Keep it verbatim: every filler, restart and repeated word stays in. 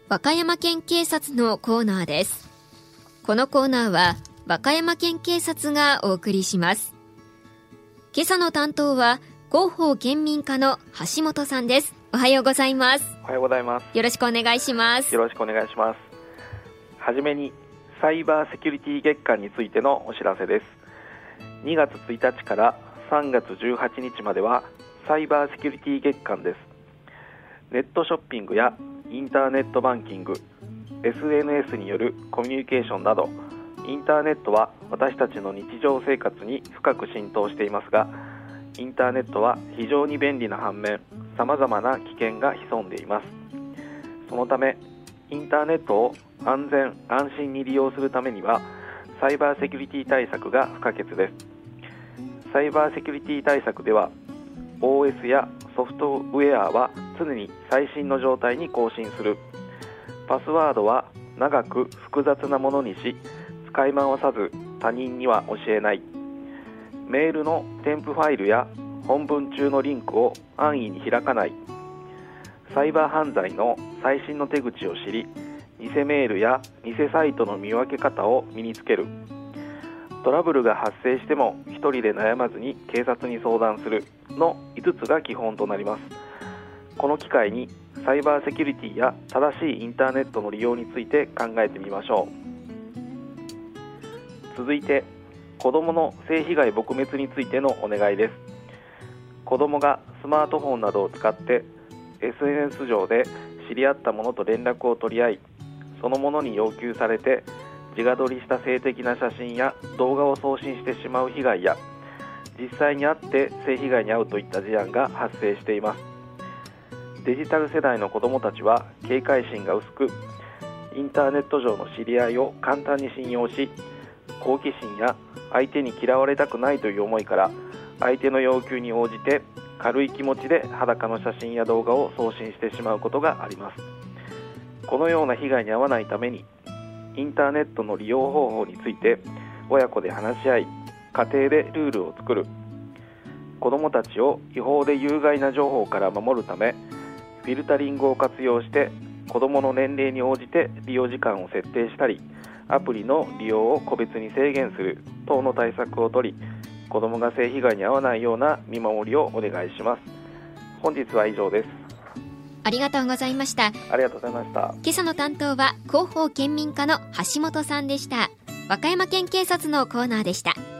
和歌山県警察のコーナーです。このコーナーは和歌山県警察がお送りします。今朝の担当は広報県民課の橋本さんです。おはようございます。 おはようございます。 よろしくお願いします。 よろしくお願いします。はじめにサイバーセキュリティ月間についてのお知らせです。にがつついたちからさんがつじゅうはちにちまではサイバーセキュリティ月間です。ネットショッピングやインターネットバンキング、エスエヌエス によるコミュニケーションなど、インターネットは私たちの日常生活に深く浸透していますが、インターネットは非常に便利な反面、さまざまな危険が潜んでいます。そのため、インターネットを安全安心に利用するためには、サイバーセキュリティ対策が不可欠です。サイバーセキュリティ対策では、オーエス やソフトウェアは常に最新の状態に更新する。パスワードは長く複雑なものにし、使い回さず他人には教えない。メールの添付ファイルや本文中のリンクを安易に開かない。サイバー犯罪の最新の手口を知り、偽メールや偽サイトの見分け方を身につける。トラブルが発生しても一人で悩まずに警察に相談するのいつつが基本となります。この機会にサイバーセキュリティや正しいインターネットの利用について考えてみましょう。続いて、子どもの性被害撲滅についてのお願いです。子どもがスマートフォンなどを使って エスエヌエス 上で知り合った者と連絡を取り合い、その者に要求されて自画撮りした性的な写真や動画を送信してしまう被害や、実際に会って性被害に遭うといった事案が発生しています。デジタル世代の子どもたちは警戒心が薄く、インターネット上の知り合いを簡単に信用し、好奇心や相手に嫌われたくないという思いから相手の要求に応じて軽い気持ちで裸の写真や動画を送信してしまうことがあります。このような被害に遭わないために、インターネットの利用方法について親子で話し合い、家庭でルールを作る。子どもたちを違法で有害な情報から守るため、フィルタリングを活用して子どもの年齢に応じて利用時間を設定したり、アプリの利用を個別に制限する等の対策を取り、子どもが性被害に遭わないような見守りをお願いします。本日は以上です。 ありがとうございました。 ありがとうございました。 今朝の担当は広報県民課の橋本さんでした。和歌山県警察のコーナーでした。